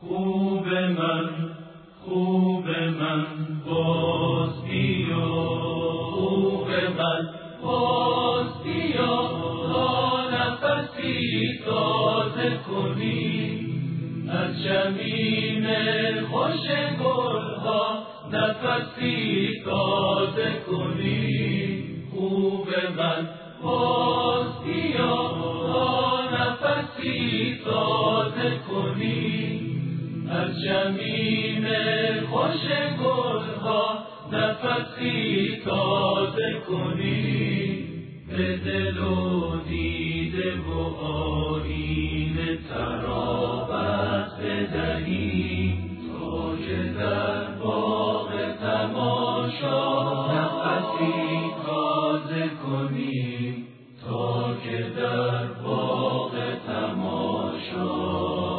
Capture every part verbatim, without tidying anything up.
خوب من خوب من باز بیا، خوب من باز بیا، تا نفسی تازه کنی از جمیم خوش گلها، نفسی تازه کنی. خوب من باز بیا، تا نفسی تازه کنی از جمیم خوش گلها، نفسی تازه کنی. به دل و دیده و آیینه ترابت بدهی، تا که در باغ تماشا نفسی تازه کنی، تا که در باغ تماشا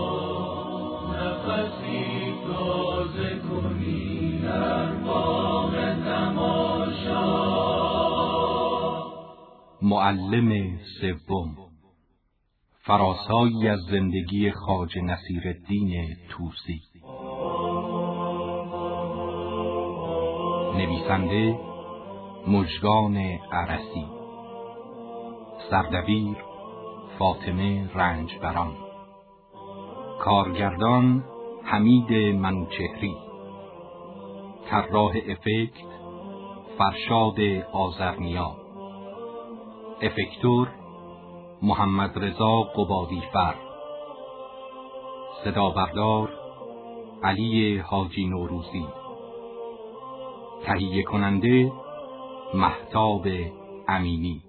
نفسی تازه کنی، در باغ تماشا. معلم سوم، فراسایی از زندگی خواجه نصیرالدین طوسی. نویسنده مژگان عرسی، سردبیر فاطمه رنجبران، کارگردان حمید منوچهری، طراح افکت فرشاد آذرنیا، افکتور محمد رضا قبادیفر، صدا بردار علی حاجی نوروزی، تهیه کننده مهتاب امینی.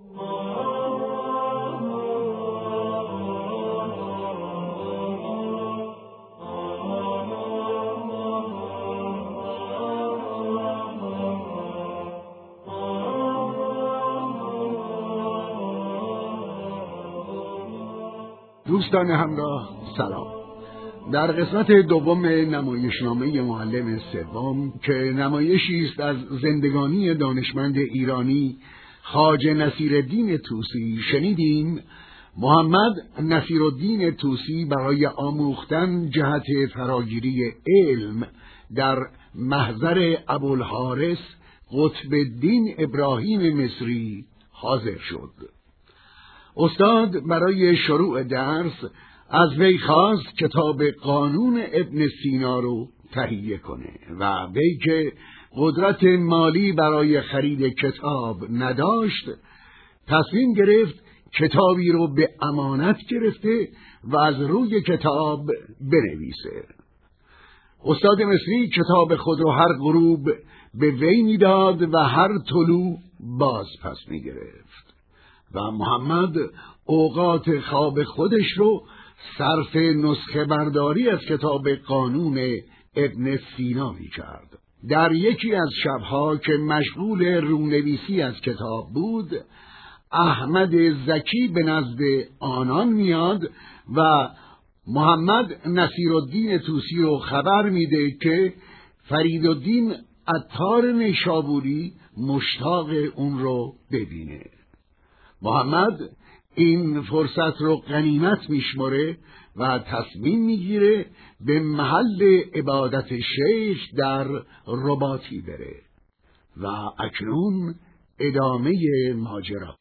دوستان همراه سلام. در قسمت دوم نمایشنامه معلم سوم که نمایشی است از زندگانی دانشمند ایرانی خواجه نصیرالدین طوسی، شنیدیم محمد نصیرالدین طوسی برای آموختن جهت فراگیری علم در محضر ابوالحارث قطب الدین ابراهیم مصری حاضر شد. استاد برای شروع درس از وی خواست کتاب قانون ابن سینا رو تهیه کنه و وی که قدرت مالی برای خرید کتاب نداشت، تصمیم گرفت کتابی رو به امانت گرفته و از روی کتاب بنویسه. استاد مصری کتاب خود رو هر غروب به وی میداد و هر طلوع باز پس میگرفت و محمد اوقات خواب خودش رو صرف نسخه برداری از کتاب قانون ابن سینا می کرد. در یکی از شبها که مشغول رونویسی از کتاب بود، احمد زکی به نزد آنان میاد و محمد نصیرالدین طوسی رو خبر میده که فریدالدین عطار نیشابوری مشتاق اون رو ببینه. محمد این فرصت رو غنیمت میشمره و تصمیم میگیره به محل عبادت شیخ در رباطی بره و اکنون ادامه ماجرا.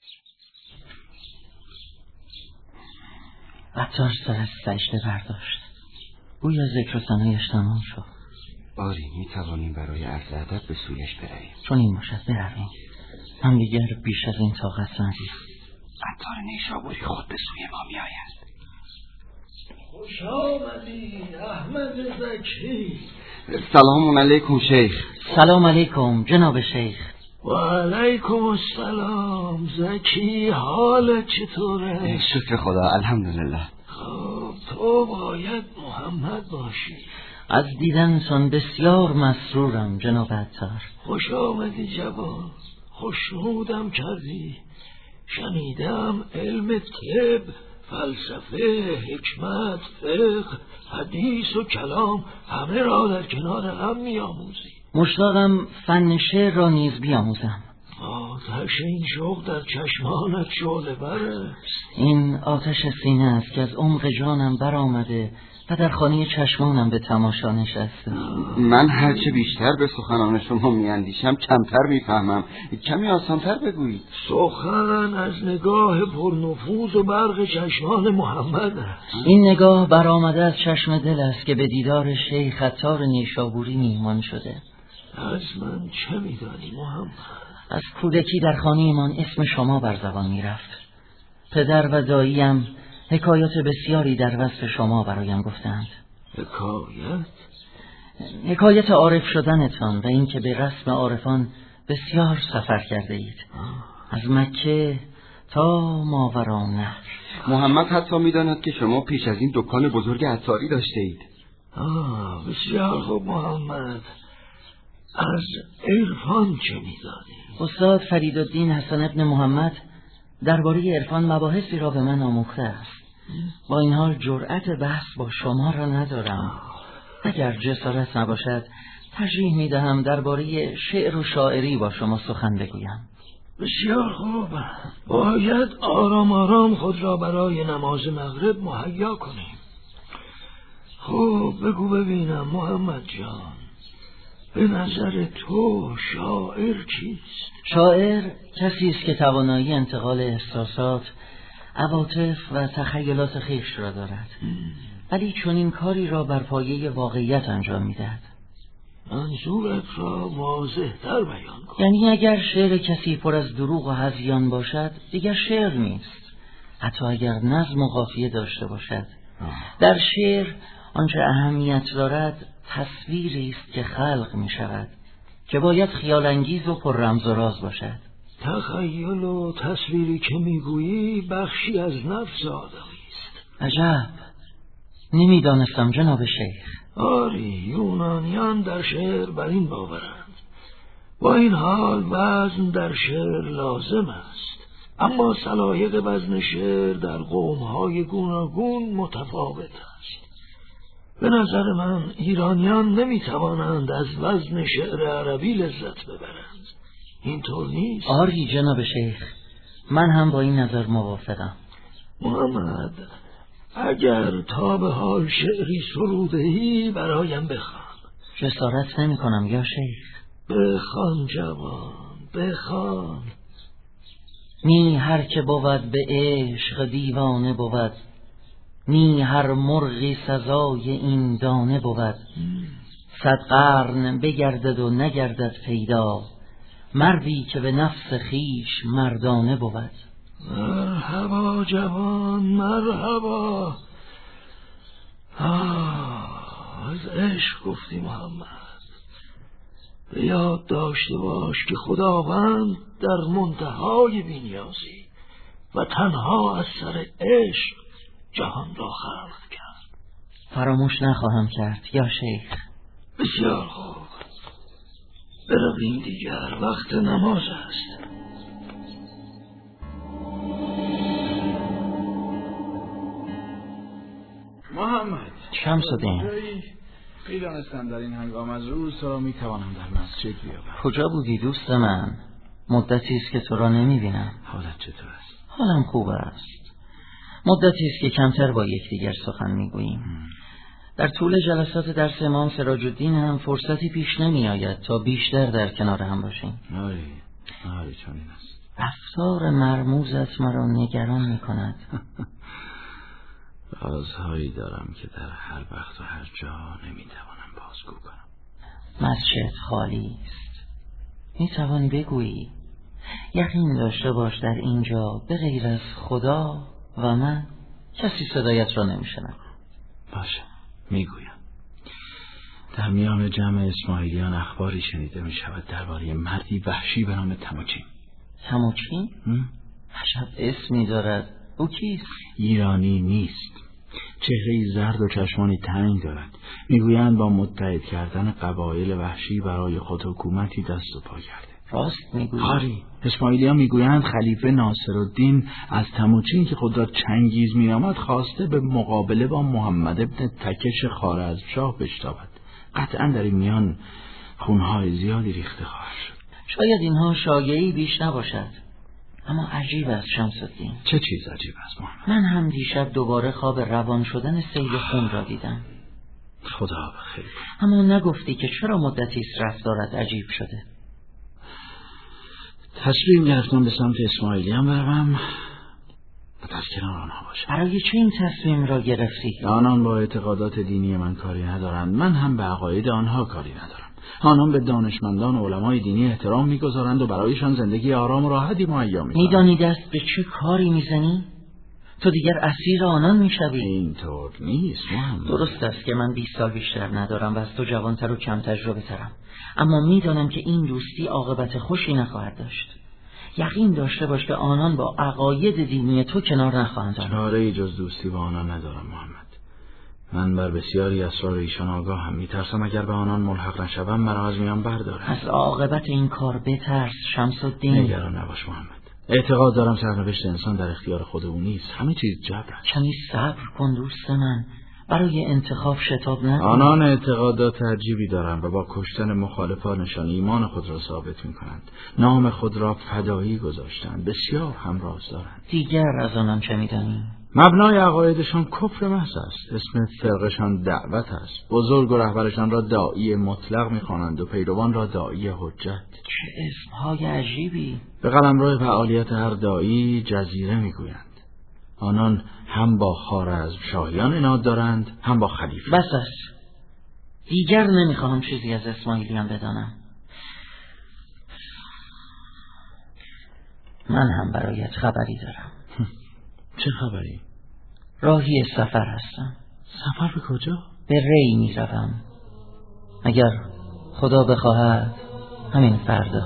عطار سر از سجده برداشت. گویا ذکر و ثنایش تمام شد. آری می توانیم برای عرض ادب به سویش برویم. چون این باشد برویم. هم دیگر بیش از این طاقت نداریم. عطار نیشابوری خود به سوی ما می آید. خوش آمدی احمد زکی. سلام علیکم شیخ. سلام علیکم جناب شیخ. و علیکم السلام زکی، حالت چطوره؟ شکر خدا الحمدلله. خب تو باید محمد باشی. از دیدنتان بسیار مسرورم جناب عطار. خوش آمدی جوان، خوشنودم کردی. شنیدم علم طب، فلسفه، حکمت، فقه، حدیث و کلام همه را در کنار هم می‌آموزی. مشتاقم فن شعر را نیز بیاموزم. آتش این شوق در چشمانت شعله بره. این آتش سینه است که از عمق جانم برآمده و در خانه چشمانم به تماشا نشسته. من هرچه بیشتر به سخنان شما میاندیشم کمتر میفهمم. کمی آسانتر بگویید. سخن از نگاه پرنفوذ و برق چشمان محمد است. این نگاه برآمده از چشم دل است که به دیدار شیخ عطار نیشابوری میهمان شده. از من چه میدانی محمد؟ از کودکی در خانه من اسم شما بر زبان میرفت. پدر و داییم حکایات بسیاری در وصف شما برایم گفتند. حکایت؟ حکایت عارف شدنتان و این که به رسم عارفان بسیار سفر کرده اید. از مکه تا ماورالنهر. محمد حتی میداند که شما پیش از این دکان بزرگ عطاری داشته اید. آه بسیار خوب محمد. از عرفان چه میدانی؟ استاد فریدالدین حسن ابن محمد درباره عرفان مباحثی را به من آموخته است. با این حال جرأت بحث با شما را ندارم. اگر جسارت نباشد ترجیح میدهم درباره شعر و شاعری با شما سخن بگویم. بسیار خوب. باید آرام آرام خود را برای نماز مغرب مهیا کنیم. خب بگو ببینم محمد جان، به نظر تو شاعر چیست؟ شاعر کسی است که توانایی انتقال احساسات، عواطف و تخیلات خویش را دارد، ولی چون این کاری را بر پایه واقعیت انجام میدهد. منظورت را واضح تر بیان کن. یعنی اگر شعر کسی پر از دروغ و هذیان باشد دیگر شعر نیست، حتی اگر نظم و قافیه داشته باشد. در شعر آنچه اهمیت دارد تصویری است که خلق می شود که باید خیال انگیز و پر رمز و راز باشد. تخیل و تصویری که میگویی بخشی از نفس آدمی است. عجب، نمیدانستم جناب شیخ. آری، یونانیان در شعر بر این باورند. با این حال وزن در شعر لازم است، اما سلایق وزن شعر در قوم‌های گوناگون متفاوت است. به نظر من ایرانیان نمیتوانند از وزن شعر عربی لذت ببرند. اینطور نیست؟ آری جناب شیخ، من هم با این نظر موافقم. محمد، اگر تا به حال شعری سروده‌ای برایم بخوان. جسارت نمی کنم یا شیخ. بخوان جوان، بخوان. نی هر که بود به عشق دیوانه بود، نی هر مرغی سزای این دانه بود. صد قرن بگردد و نگردد پیدا، مردی که به نفس خیش مردانه بود. مرحبا جوان، مرحبا. آه، از عشق گفتی محمد. به یاد داشته باش که خداوند در منتهای بی‌نیازی و تنها از سر عشق جهان را خلق کرد. فراموش نخواهم کرد یا شیخ. بسیار خوب، برویم دیگر، وقت نماز است. محمد شمس الدین، میدانستم در این هنگام از روز تو را میتوانم در مسجد بیابم. کجا بودی دوست من؟ مدتی است که تو را نمیبینم. حالت چطور است؟ حالم خوب است. مدتی است که کمتر با یکدیگر سخن میگوییم. در طول جلسات درس امام سراج الدین هم فرصتی پیش نمی آید تا بیشتر در کنار هم باشیم. آری آری چنین است. رفتار مرموزت مرا نگران می کند. رازهایی دارم که در هر وقت و هر جا نمیتوانم بازگو کنم. مسجد خالی است، میتوانی بگویی. یقین داشته باش در اینجا به غیر از خدا و من کسی صدایت را نمیشنم. باشه، میگویم. در میان جمع اسماعیلیان اخباری شنیده می شود درباره مردی وحشی به نام تموچین. تموچین؟ عجب اسمی دارد. او کیست؟ ایرانی نیست. چهره‌ای زرد و چشمانی تنگ دارد. میگویند با متحد کردن قبایل وحشی برای خود حکومتی دست و پا کرده. راست میگویی؟ آری، اسماعیلیان میگویند خلیفه ناصرالدین از تموچین که خود را چنگیز مینامد خواسته به مقابله با محمد ابن تکش خوارزمشاه بشتابد. قطعا در این میان خونهای زیادی ریخته خواهد شد. شاید اینها شایعی بیش نباشد. اما عجیب است شمس الدین. چه چیز عجیب است محمد؟ من هم دیشب دوباره خواب روان شدن سیل خون را دیدم. خدا بخیر. اما نگفتی که چرا مدتی است رفتارت عجیب شده؟ تصمیم گرفتم به سمت اسماعیلیان بروم و در کنار آنها باشم. برای چه این تصمیم را گرفتی؟ آنان با اعتقادات دینی من کاری ندارند، من هم به عقاید آنها کاری ندارم. آنان به دانشمندان و علمای دینی احترام میگذارند و برایشان زندگی آرام و راحتی مهیا می‌کنند. میدانی دست به چه کاری میزنی؟ تو دیگر اسیر آنان میشوی. اینطور نیست محمد. درست است که من بیست سال بیشتر ندارم و از تو جوانتر و کم تجربه ترم، اما میدانم که این دوستی عاقبت خوشی نخواهد داشت. یقین داشته باش که آنان با عقاید دینی تو کنار نخواهند آمد. چاره‌ای جز دوستی با آنان ندارم محمد. من بر بسیاری اسرار ایشان آگاهم. میترسم اگر به آنان ملحق نشوم مرا از میان بردارند. از عاقبت این کار بترس شمس الدین. نگران نباش محمد. اعتقاد دارم سرنوشت انسان در اختیار خود او نیست. همه چیز جبر است. کمی صبر کن دوست من. برای انتخاب شتاب نکن. آنان اعتقادات عجیبی دارند و با کشتن مخالفانشان ایمان خود را ثابت می‌کنند. نام خود را فدایی گذاشتند. بسیار هم راز دارند. دیگر از آنان چه می‌دانی؟ مبنای عقایدشان کفر محض است. اسم فرقشان دعوت است. بزرگ و رهبرشان را داعی مطلق می‌خوانند و پیروان را داعی حجت. چه اسمهای عجیبی. به قلمرو فعالیت هر داعی جزیره می‌گویند. آنان هم با خوارزمشاهیان عناد دارند هم با خلیفه. بس است. دیگر نمیخواهم چیزی از اسماعیلیان بدانم. من هم برایت خبری دارم. چه خبری؟ راهی سفر هستم. سفر به کجا؟ به ری میروم. اگر خدا بخواهد همین فردا.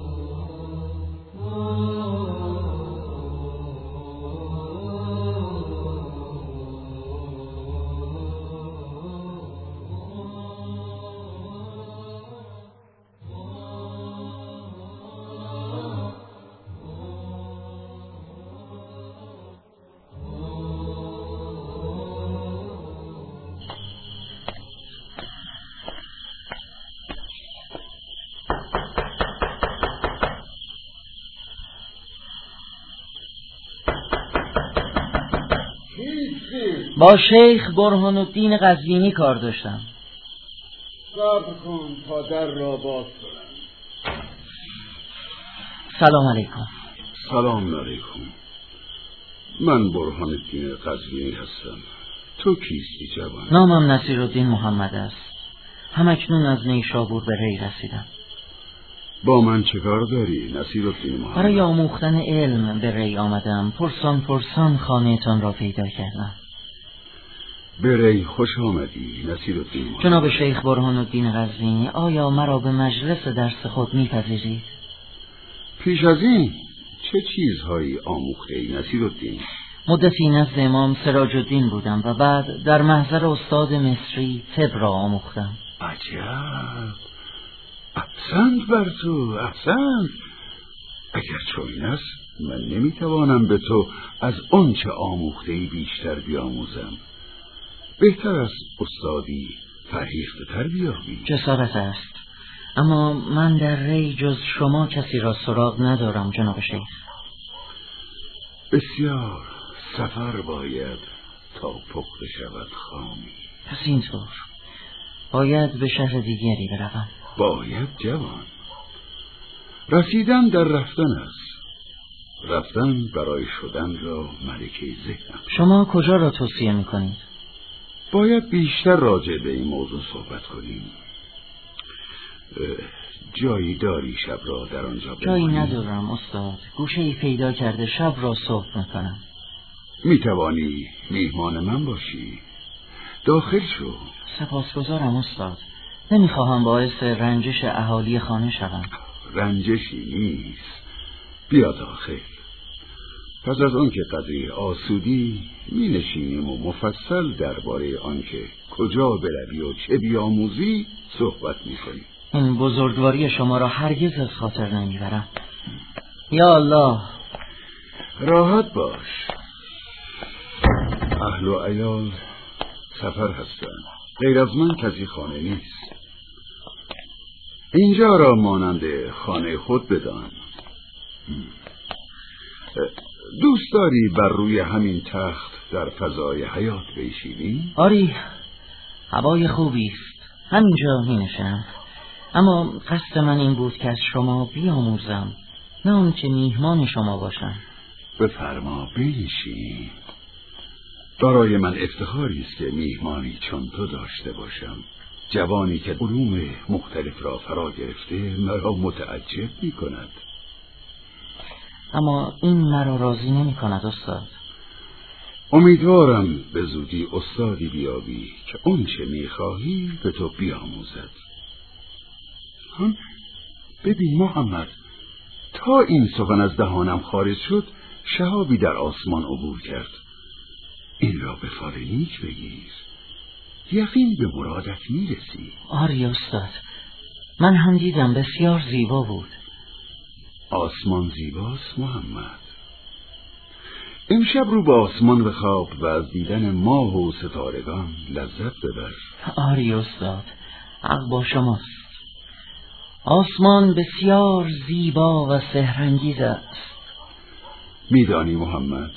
با شیخ برهان الدین قزوینی کار داشتم. صبر کن تا در را باز کنم. سلام علیکم. سلام علیکم. من برهان الدین قزوینی هستم. تو کیستی جوان؟ نامم نصیرالدین محمد است. همکنون از نیشابور به ری رسیدم. با من چه کار داری نصیرالدین محمد؟ برای آموختن علم به ری آمدم. پرسان پرسان خانه‌تان را پیدا کردم. به ری خوش آمدی نصیرالدین محمد. جناب شیخ برهان الدین قزوینی، آیا مرا به مجلس درس خود میپذیرید؟ پیش از این چه چیزهایی آموخته ای نصیرالدین؟ مدتی نزد امام سراج الدین بودم و بعد در محضر استاد مصری طب را آموختم. عجب، احسنت بر تو، احسنت. اگر چنین است من نمیتوانم به تو از آنچه آموخته ای بیشتر بیاموزم. بهتر است استادی فرهیخته تر بیابی. جسارت است، اما من در ری جز شما کسی را سراغ ندارم جناب شیخ. بسیار، سفر باید تا پخته شود خامی. پس اینطور باید به شهر دیگری بروم. باید جوان. رسیدن در رفتن است. رفتن برای شدن را ملکه ذهنم. شما کجا را توصیه میکنید؟ باید بیشتر راجع به این موضوع صحبت کنیم. جایی داری شب را در آنجا بمانی؟ جایی ندارم استاد. گوشه ای پیدا کرده شب را صبح میکنم. میتوانی میهمان من باشی؟ داخل شو. سپاسگزارم استاد. نمیخواهم باعث رنجش اهالی خانه شوم. رنجشی نیست. بیا داخل. پس از آن که قدری آسودی می نشینیم و مفصل درباره آن که کجا بروی و چه بیاموزی صحبت می کنیم. این بزرگواری شما را هرگز از خاطر نمیبرم. یا الله. راحت باش. اهل و عیال سفر هستند. غیر از من کسی خانه نیست. اینجا را مانند خانه خود بدان. دوست داری بر روی همین تخت در فضای حیات بنشینی؟ آری، هوای خوبی است، همینجا می نشم. اما قصد من این بود که از شما بیاموزم، نه اون که میهمان شما باشم. بفرما بنشین. برای من افتخاری است که میهمانی چون تو داشته باشم. جوانی که علوم مختلف را فرا گرفته مرا متعجب می کند. اما این مرا راضی نمی کند استاد. امیدوارم به زودی استادی بیابی که اون چه می خواهی به تو بیاموزد. هم ببین محمد، تا این سخن از دهانم خارج شد شهابی در آسمان عبور کرد. این را به فال نیک بگیر، یقین به مرادت میرسی. آری استاد، من هم دیدم بسیار زیبا بود. آسمان زیباست محمد. امشب رو به آسمان بخواب و از دیدن ماه و ستارگان لذت ببر. آری استاد، حق با شماست. آسمان بسیار زیبا و سحرانگیز است. میدانی محمد،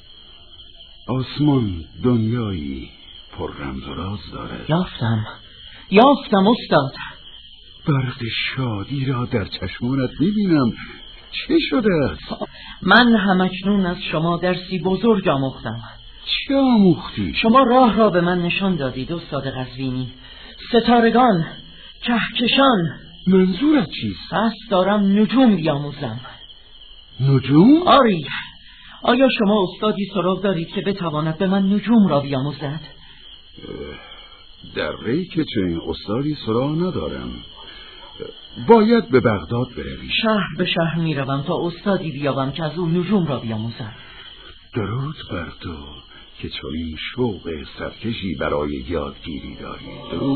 آسمان دنیایی پر رمز و راز دارد. یافتم یافتم استاد. برق شادی را در چشمانت میبینم. چه شده است؟ من همکنون از شما درسی بزرگ آموختم. چه آموختی؟ شما راه را به من نشان دادید استاد قزوینی. ستارگان، کهکشان. منظورت چیست؟ پس دارم نجوم بیاموزم. نجوم؟ آری. آیا شما استادی سراغ دارید که بتواند به من نجوم را بیاموزد؟ در ری که چنین استادی سراغ ندارم. باید به بغداد بروی. شهر به شهر می روم تا استادی بیابم که از او نجوم را بیاموزم. درود بر تو که چنین شوق سرکشی برای یادگیری داری. درود.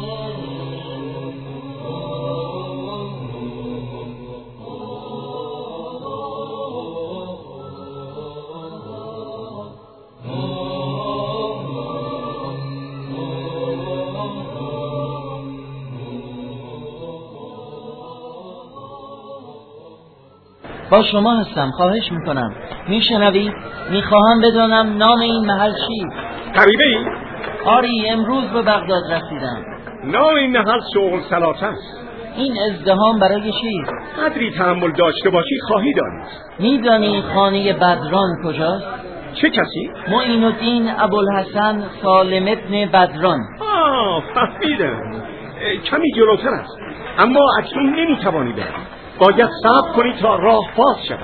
با شما هستم، خواهش میکنم. میشنوید؟ میخواهم بدانم نام این محل چیست؟ غریبه ای؟ آری، امروز به بغداد رسیدم. نام این محل شغل سلاسه است. این ازدحام برای چیست؟ قدری تحمل داشته باشی خواهی دانست. میدانی خانه بدران کجاست؟ چه کسی؟ معین الدین ابوالحسن سالم ابن بدران. آه فهمیدم. کمی جلوتر است، اما اکنون نمیتوانی بری. باید صبر کنی تا راه باز شود.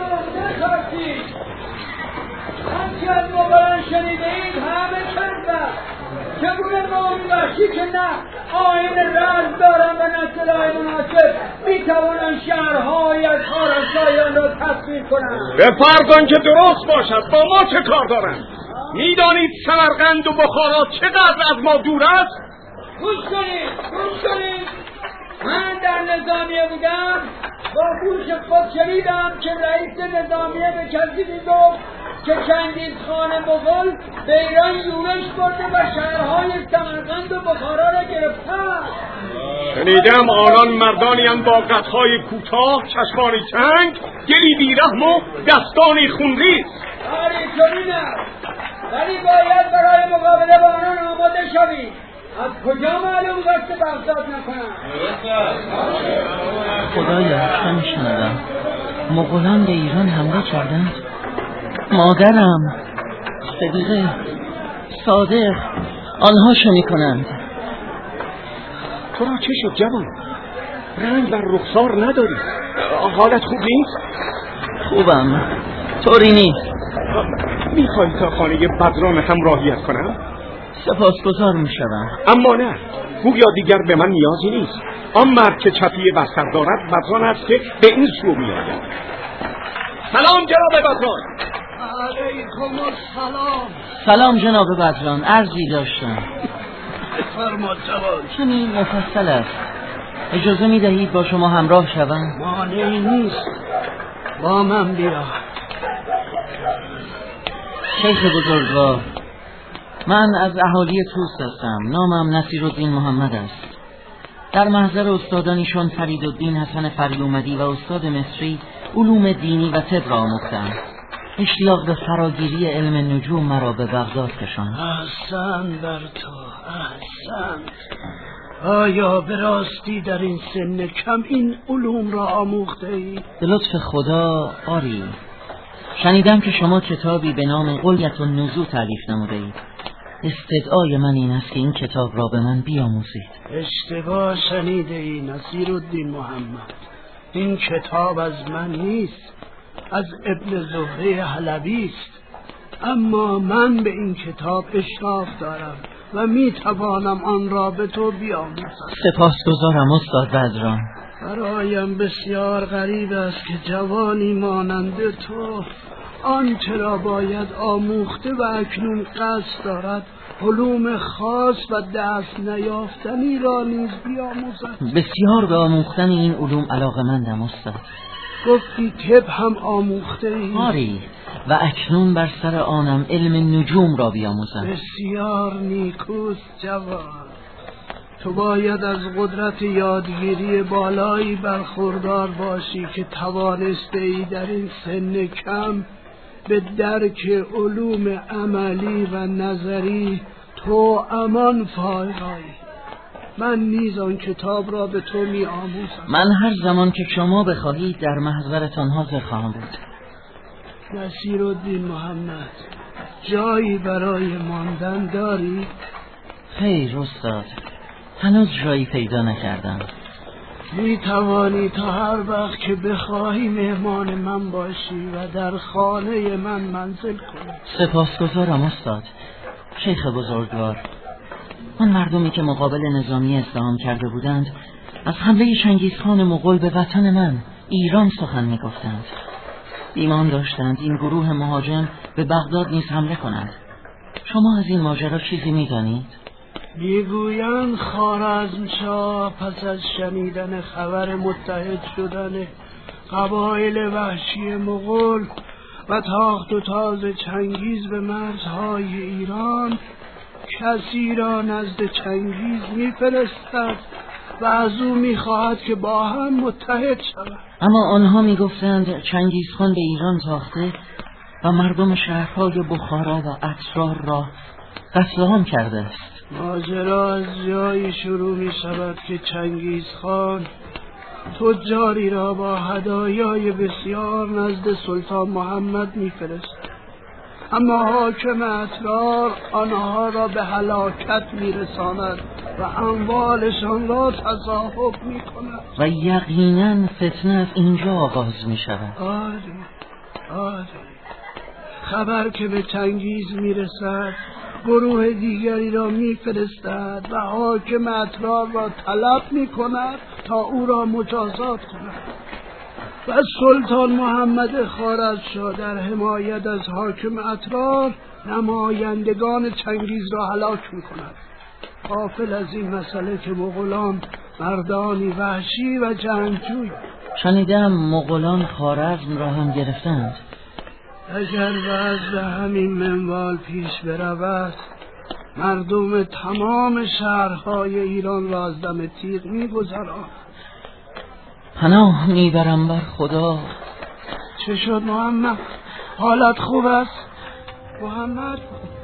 هرچی از مقرن شنیده اید همه چند چگونه نامی وحشی که نه آیین رزم دارن و نه سلاح مناسب میتوانن شهرهای از خارزشاهیان را تصویر کنن. به فرض آنکه درست باشد با ما چه کار دارند؟ میدانید سمرقند و بخارا چقدر از ما دور است؟ گوش کنید گوش کنید. من در نظامیه بودم، با گوش خود شنیدم که رئیس نظامیه به کسی گفت که چنگیز خان مغول به ایران یورش برده و شهرهای سمرقند و بخارا را گرفته. شنیدم آنان مردانی هم با قدهای کوتاه، چشمانی تنگ، دلی بیرحم و دستانی خونریز. آری چنین است، ولی باید برای مقابله با آنان آماده شوید. از کجا معلوم قصد بغداد نکنم؟ خدایا چه میشنیدم؟ مغولان به ایران حمله کردند. مادرم، صدیقه، صادق، آنها چه میکنند؟ تو را چه شد جوان؟ رنگ بر رخسار نداری. حالت خوب نیست؟ خوبم، طوری نیست. میخوایی تا خانه بدران همراهیت کنم؟ سپاسگزار میشوم. اما نه، گویا دیگر به من نیازی نیست. آن مرد که چپیه بر سر دارد بدران است که به این سو میآید. سلام جناب بدران. علیکم السلام. سلام جناب بدران، عرضی داشتم. فرماد جوان. کمی مفصل است. اجازه میدهید با شما همراه شوم؟ مانعی نیست، با من بیا. شیخ بزرگوار، من از اهالی توس هستم. نامم نصیرالدین محمد است. در محضر استادانیشون فریدالدین حسن فریومدی و استاد مصری علوم دینی و طب را آموختم. اشتیاق به فراگیری علم نجوم مرا به بغداد کشاند. احسن بر تو، احسن. آیا به راستی در این سن کم این علوم را آموخته ای؟ به لطف خدا آری. شنیدم که شما کتابی به نام غلیة النزوع تالیف نموده اید. استدعای من این است که این کتاب را به من بیاموزید. اشتباه شنیده ای نصیرالدین محمد. این کتاب از من نیست، از ابن زهره حلبی است. اما من به این کتاب اشراف دارم و می توانم آن را به تو بیاموزم. سپاسگزارم استاد بدران. برایم بسیار غریب است که جوانی مانند تو آنچه را باید آموخته و اکنون قصد دارد علوم خاص و دست نیافتنی را نیز بیاموزد. بسیار به آموختن این علوم علاقه‌مندم استاد. گفتی طب هم آموخته ای؟ آری، و اکنون بر سر آنم علم نجوم را بیاموزم. بسیار نیکوست جوان. تو باید از قدرت یادگیری بالایی برخوردار باشی که توانسته ای در این سن کم به درک علوم عملی و نظری تو امان فایقایی. من نیز آن کتاب را به تو می آموزم. من هر زمان که شما بخواهید در محضرتان حاضر خواهم بود. نصیرالدین محمد، جایی برای ماندن داری؟ خیر استاد، هنوز جایی پیدا نکردم. می توانی تا هر وقت که بخواهی مهمان من باشی و در خانه من منزل کنی. سپاسگزارم استاد. شیخ بزرگوار، آن مردمی که مقابل نظامی ازدحام کرده بودند از حمله چنگیزخان مغول به وطن من ایران سخن می گفتند. ایمان داشتند این گروه مهاجم به بغداد نیز حمله کنند. شما از این ماجرا چیزی می دانید؟ میگویند خوارزمشاه پس از شنیدن خبر متحد شدن قبایل وحشی مغول و تاخت و تاز چنگیز به مرزهای ایران کسی را نزد چنگیز میفرستد و از او میخواهد که با هم متحد شود. اما آنها میگفتند چنگیزخان به ایران تاخته و مردم شهرهای بخارا و اطرار را قتل عام کرده است. ماجرا از جایی شروع می شود که چنگیزخان تجاری را با هدایای بسیار نزد سلطان محمد می فرست. اما حاکم اطرار آنها را به هلاکت می رساند و اموالشان را تصاحب می کند. و یقینا فتنه از اینجا آغاز می شود. آره آره خبر که به چنگیز می رسد گروه دیگری را میفرستد و حاکم اطرار را طلب میکند تا او را مجازات کند و سلطان محمد خوارزمشاه در حمایت از حاکم اطرار نمایندگان چنگیز را هلاک میکند. غافل از این مسئله که مغولان مردانی وحشی و جنگجوی. شنیدم مغولان خوارزم را هم گرفتند. اگر وضع همین منوال پیش برود مردم تمام شهرهای ایران را از دم تیغ می‌گذرانند. پناه میبرم بر خدا. چه شد محمد؟ حالت خوب است؟ محمد